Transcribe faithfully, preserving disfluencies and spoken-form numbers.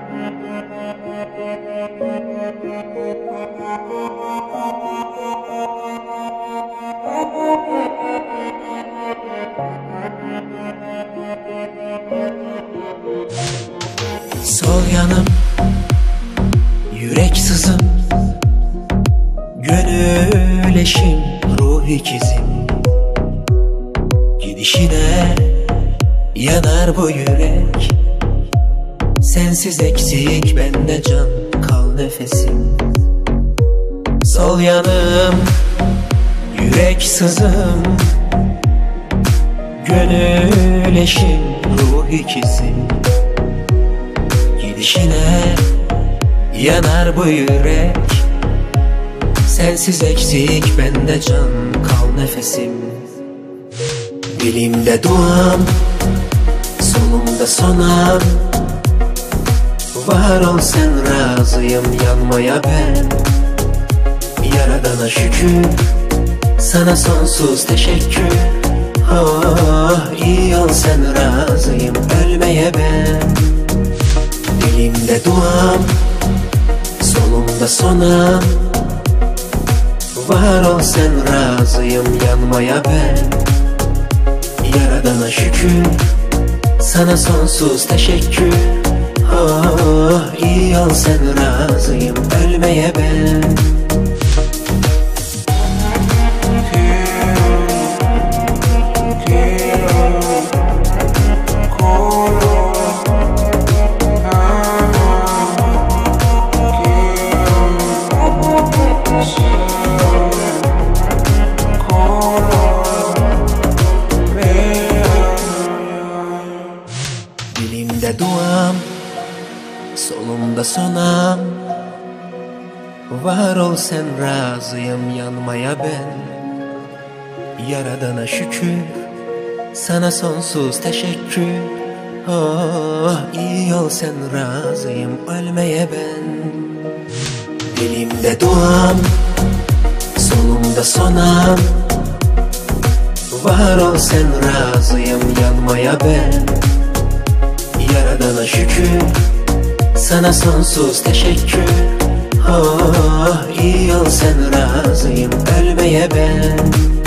Sol yanım, yürek sızım, gönül eşim, ruh ikizim. Gidişine yanar bu yürek, sensiz eksik bende can, kal nefesim. Sol yanım, yürek sızım, gönül eşim, ruh ikizim. Gidişine yanar bu yürek, sensiz eksik bende can, kal nefesim. Dilimde duam, solumda sonam, var ol sen razıyım yanmaya ben. Yaradana şükür, sana sonsuz teşekkür. Oh, iyi ol sen razıyım ölmeye ben. Dilimde duam, solumda sonam, var ol sen razıyım yanmaya ben. Yaradana şükür, sana sonsuz teşekkür. Oh, iyi ol sen razıyım ölmeye ben. Dilimde duam, solumda sonam, var ol sen razıyım yanmaya ben. Yaradana şükür, sana sonsuz teşekkür. Oh, iyi ol sen razıyım ölmeye ben. Dilimde duam, solumda sonam, var ol sen razıyım yanmaya ben. Yaradana şükür, sana sonsuz teşekkür. Oh, iyi ol sen razıyım ölmeye ben.